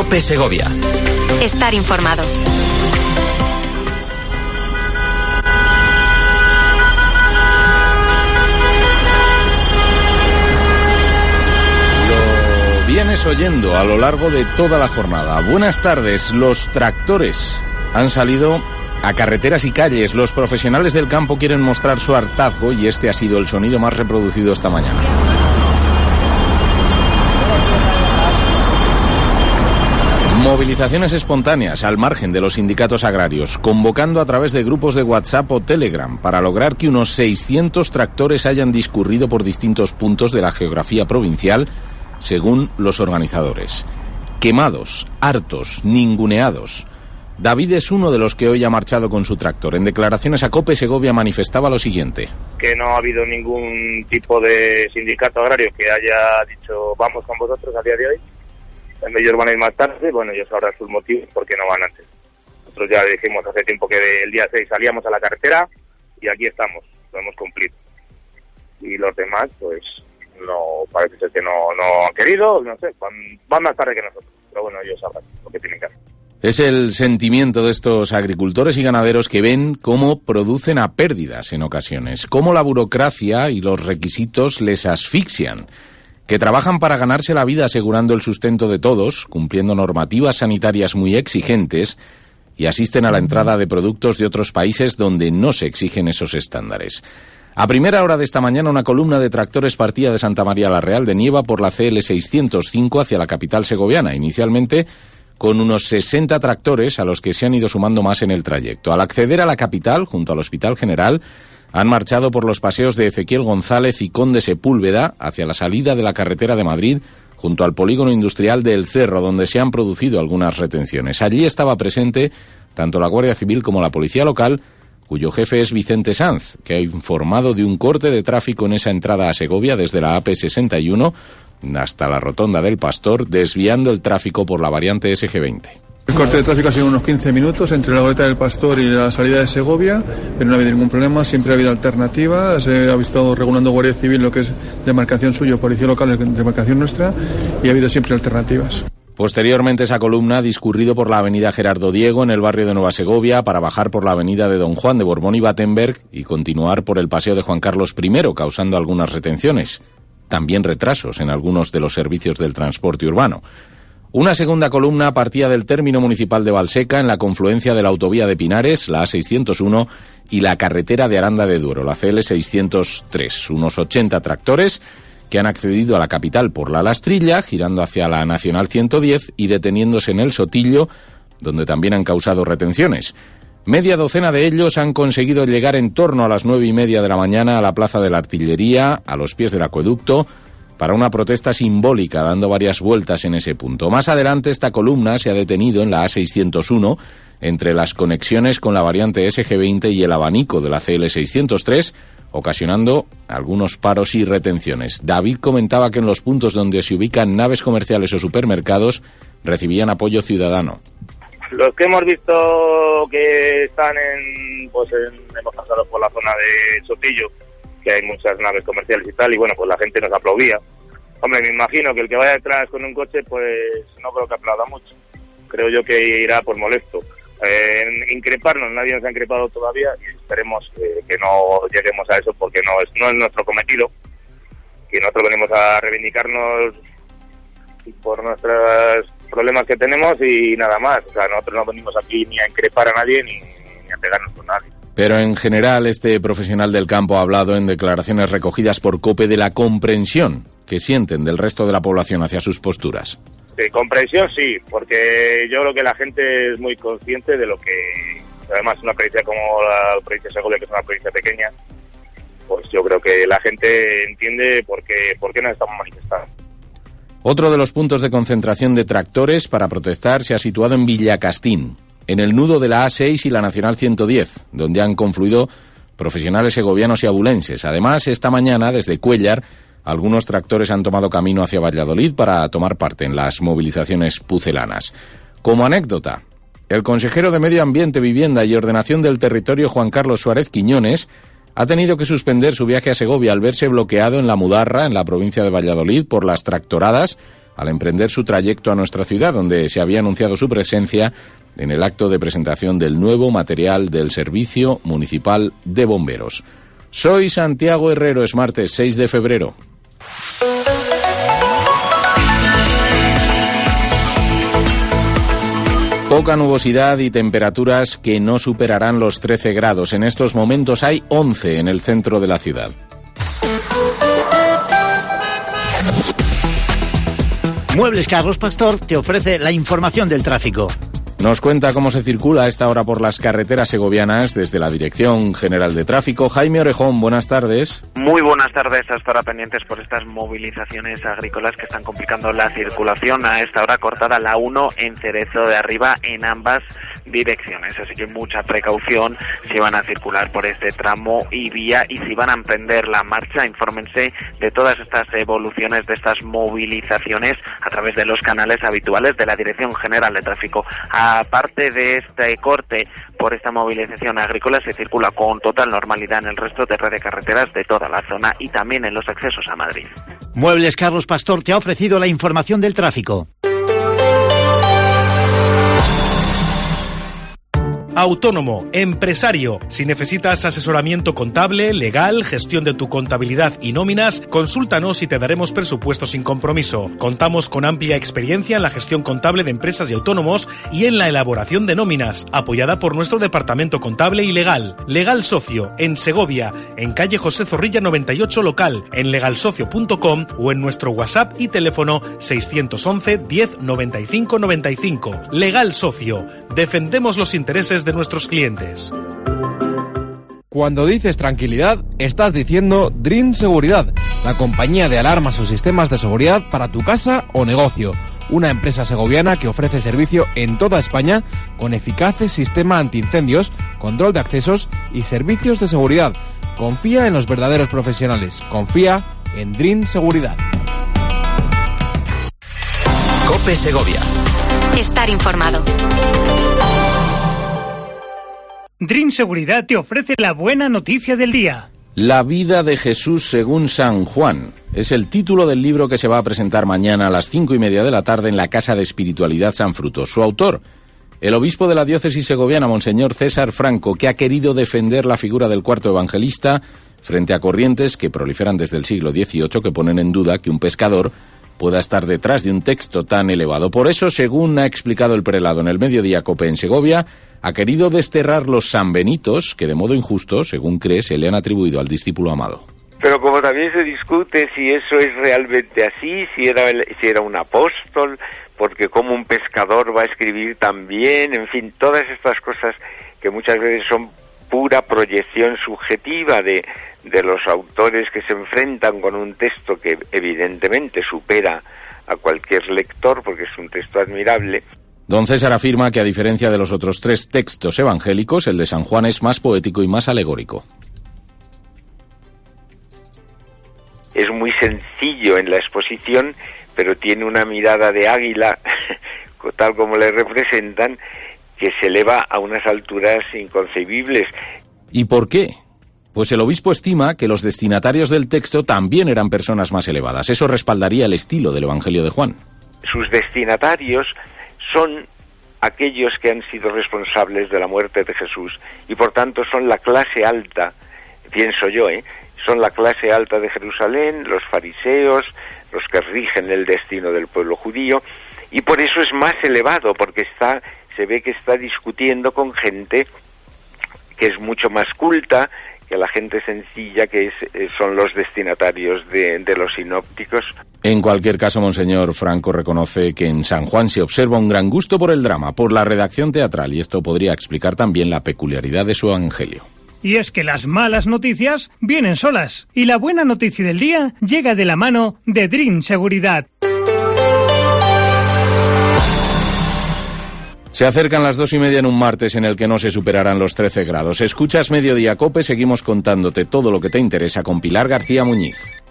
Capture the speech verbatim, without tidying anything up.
COPE Segovia. Estar informado. Lo vienes oyendo a lo largo de toda la jornada. Buenas tardes. Los tractores han salido a carreteras y calles. Los profesionales del campo quieren mostrar su hartazgo y este ha sido el sonido más reproducido esta mañana. Movilizaciones espontáneas al margen de los sindicatos agrarios, convocando a través de grupos de WhatsApp o Telegram para lograr que unos seiscientos tractores hayan discurrido por distintos puntos de la geografía provincial, según los organizadores. Quemados, hartos, ninguneados. David es uno de los que hoy ha marchado con su tractor. En declaraciones a COPE Segovia manifestaba lo siguiente. Que no ha habido ningún tipo de sindicato agrario que haya dicho vamos con vosotros a día de hoy. Ellos van a ir más tarde, bueno, ellos sabrán sus motivos porque no van antes. Nosotros ya dijimos hace tiempo que el día seis salíamos a la carretera y aquí estamos, lo hemos cumplido. Y los demás, pues, no parece ser que no, no han querido, no sé, van, van más tarde que nosotros. Pero bueno, ellos sabrán lo que tienen que hacer. Es el sentimiento de estos agricultores y ganaderos que ven cómo producen a pérdidas en ocasiones, cómo la burocracia y los requisitos les asfixian, que trabajan para ganarse la vida asegurando el sustento de todos, cumpliendo normativas sanitarias muy exigentes y asisten a la entrada de productos de otros países donde no se exigen esos estándares. A primera hora de esta mañana, una columna de tractores partía de Santa María la Real de Nieva por la C L seiscientos cinco hacia la capital segoviana, inicialmente con unos sesenta tractores a los que se han ido sumando más en el trayecto. Al acceder a la capital, junto al Hospital General, han marchado por los paseos de Ezequiel González y Conde Sepúlveda hacia la salida de la carretera de Madrid, junto al polígono industrial de El Cerro, donde se han producido algunas retenciones. Allí estaba presente tanto la Guardia Civil como la Policía Local, cuyo jefe es Vicente Sanz, que ha informado de un corte de tráfico en esa entrada a Segovia desde la A P sesenta y uno hasta la Rotonda del Pastor, desviando el tráfico por la variante S G veinte. El corte de tráfico ha sido unos quince minutos entre la Goleta del Pastor y la salida de Segovia, pero no ha habido ningún problema, siempre ha habido alternativas, se ha estado regulando Guardia Civil lo que es demarcación suyo, Policía Local, demarcación nuestra, y ha habido siempre alternativas. Posteriormente esa columna ha discurrido por la avenida Gerardo Diego en el barrio de Nueva Segovia para bajar por la avenida de Don Juan de Borbón y Battenberg y continuar por el paseo de Juan Carlos primero, causando algunas retenciones, también retrasos en algunos de los servicios del transporte urbano. Una segunda columna partía del término municipal de Valseca en la confluencia de la autovía de Pinares, la A seiscientos uno, y la carretera de Aranda de Duero, la C L seiscientos tres. Unos ochenta tractores que han accedido a la capital por la Lastrilla, girando hacia la Nacional ciento diez y deteniéndose en el Sotillo, donde también han causado retenciones. Media docena de ellos han conseguido llegar en torno a las nueve y media de la mañana a la Plaza de la Artillería, a los pies del acueducto, para una protesta simbólica, dando varias vueltas en ese punto. Más adelante esta columna se ha detenido en la A seiscientos uno, entre las conexiones con la variante S G veinte y el abanico de la C L seiscientos tres, ocasionando algunos paros y retenciones. David comentaba que en los puntos donde se ubican naves comerciales o supermercados recibían apoyo ciudadano. Los que hemos visto que están en, pues en, hemos pasado por la zona de Sotillo, que hay muchas naves comerciales y tal, y bueno, pues la gente nos aplaudía. Hombre, me imagino que el que vaya detrás con un coche, pues no creo que aplauda mucho. Creo yo que irá por molesto. Eh, increparnos, nadie nos ha increpado todavía y esperemos que, que no lleguemos a eso porque no es, no es nuestro cometido, que nosotros venimos a reivindicarnos por nuestros problemas que tenemos y nada más. O sea, nosotros no venimos aquí ni a increpar a nadie ni, ni a pegarnos con nadie. Pero en general este profesional del campo ha hablado en declaraciones recogidas por COPE de la comprensión que sienten del resto de la población hacia sus posturas. Sí, comprensión sí, porque yo creo que la gente es muy consciente de lo que, además una provincia como la provincia de Segovia, que es una provincia pequeña, pues yo creo que la gente entiende por qué, por qué nos estamos manifestando. Otro de los puntos de concentración de tractores para protestar se ha situado en Villacastín, en el nudo de la A seis y la Nacional ciento diez, donde han confluido profesionales segovianos y abulenses. Además, esta mañana, desde Cuéllar, algunos tractores han tomado camino hacia Valladolid para tomar parte en las movilizaciones pucelanas. Como anécdota, el consejero de Medio Ambiente, Vivienda y Ordenación del Territorio, Juan Carlos Suárez Quiñones, ha tenido que suspender su viaje a Segovia al verse bloqueado en La Mudarra, en la provincia de Valladolid, por las tractoradas al emprender su trayecto a nuestra ciudad, donde se había anunciado su presencia en el acto de presentación del nuevo material del Servicio Municipal de Bomberos. Soy Santiago Herrero, es martes seis de febrero. Poca nubosidad y temperaturas que no superarán los trece grados. En estos momentos hay once en el centro de la ciudad. Muebles Carlos Pastor te ofrece la información del tráfico. Nos cuenta cómo se circula a esta hora por las carreteras segovianas desde la Dirección General de Tráfico. Jaime Orejón, buenas tardes. Muy buenas tardes, hasta ahora pendientes por estas movilizaciones agrícolas que están complicando la circulación. A esta hora cortada la uno en Cerezo de Arriba en ambas direcciones, así que mucha precaución si van a circular por este tramo y vía, y si van a emprender la marcha, infórmense de todas estas evoluciones, de estas movilizaciones a través de los canales habituales de la Dirección General de Tráfico. Aparte de este corte por esta movilización agrícola, se circula con total normalidad en el resto de red de carreteras de toda la zona y también en los accesos a Madrid. Muebles Carlos Pastor te ha ofrecido la información del tráfico. Autónomo, empresario. Si necesitas asesoramiento contable, legal, gestión de tu contabilidad y nóminas, consúltanos y te daremos presupuesto sin compromiso. Contamos con amplia experiencia en la gestión contable de empresas y autónomos y en la elaboración de nóminas, apoyada por nuestro departamento contable y legal. Legal Socio, en Segovia, en calle José Zorrilla noventa y ocho local, en legal socio punto com o en nuestro WhatsApp y teléfono seiscientos once diez noventa y cinco noventa y cinco. Legal Socio, defendemos los intereses de de nuestros clientes. Cuando dices tranquilidad, estás diciendo Dream Seguridad, la compañía de alarmas o sistemas de seguridad para tu casa o negocio. Una empresa segoviana que ofrece servicio en toda España con eficaces sistema antiincendios, control de accesos y servicios de seguridad. Confía en los verdaderos profesionales. Confía en Dream Seguridad. COPE Segovia. Estar informado. Dream Seguridad te ofrece la buena noticia del día. La vida de Jesús según San Juan es el título del libro que se va a presentar mañana a las cinco y media de la tarde en la Casa de Espiritualidad San Frutos. Su autor, el obispo de la diócesis segoviana, Monseñor César Franco, que ha querido defender la figura del cuarto evangelista frente a corrientes que proliferan desde el siglo dieciocho que ponen en duda que un pescador pueda estar detrás de un texto tan elevado. Por eso, según ha explicado el prelado en el Mediodía COPE en Segovia, ha querido desterrar los sanbenitos que de modo injusto, según cree, se le han atribuido al discípulo amado. Pero como también se discute si eso es realmente así, si era, el, si era un apóstol, porque como un pescador va a escribir también, en fin, todas estas cosas que muchas veces son pura proyección subjetiva de, de los autores que se enfrentan con un texto que evidentemente supera a cualquier lector, porque es un texto admirable. Don César afirma que, a diferencia de los otros tres textos evangélicos, el de San Juan es más poético y más alegórico. Es muy sencillo en la exposición, pero tiene una mirada de águila, tal como le representan, que se eleva a unas alturas inconcebibles. ¿Y por qué? Pues el obispo estima que los destinatarios del texto también eran personas más elevadas. Eso respaldaría el estilo del Evangelio de Juan. Sus destinatarios son aquellos que han sido responsables de la muerte de Jesús y por tanto son la clase alta, pienso yo, ¿eh? Son la clase alta de Jerusalén, los fariseos, los que rigen el destino del pueblo judío, y por eso es más elevado, porque está, se ve que está discutiendo con gente que es mucho más culta que la gente sencilla que es, son los destinatarios de, de los sinópticos. En cualquier caso, Monseñor Franco reconoce que en San Juan se observa un gran gusto por el drama, por la redacción teatral, y esto podría explicar también la peculiaridad de su evangelio. Y es que las malas noticias vienen solas, y la buena noticia del día llega de la mano de Dream Seguridad. Se acercan las dos y media en un martes en el que no se superarán los trece grados. Escuchas Mediodía COPE, seguimos contándote todo lo que te interesa con Pilar García Muñiz.